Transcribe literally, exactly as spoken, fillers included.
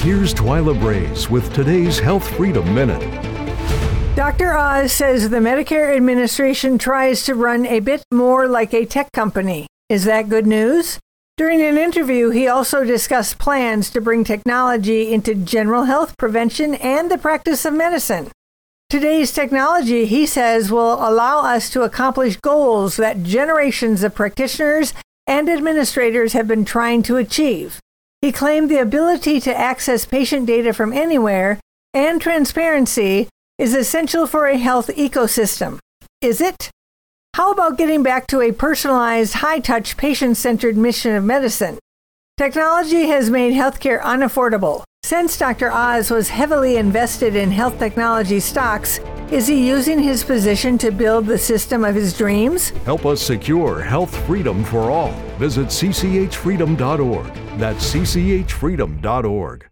Here's Twyla Braze with today's Health Freedom Minute. Doctor Oz says the Medicare administration tries to run a bit more like a tech company. Is that good news? During an interview, he also discussed plans to bring technology into general health prevention and the practice of medicine. Today's technology, he says, will allow us to accomplish goals that generations of practitioners and administrators have been trying to achieve. He claimed the ability to access patient data from anywhere and transparency is essential for a health ecosystem. Is it? How about getting back to a personalized, high-touch, patient-centered mission of medicine? Technology has made healthcare unaffordable. Since Doctor Oz was heavily invested in health technology stocks, is he using his position to build the system of his dreams? Help us secure health freedom for all. Visit c c h freedom dot org. That's c c h freedom dot org.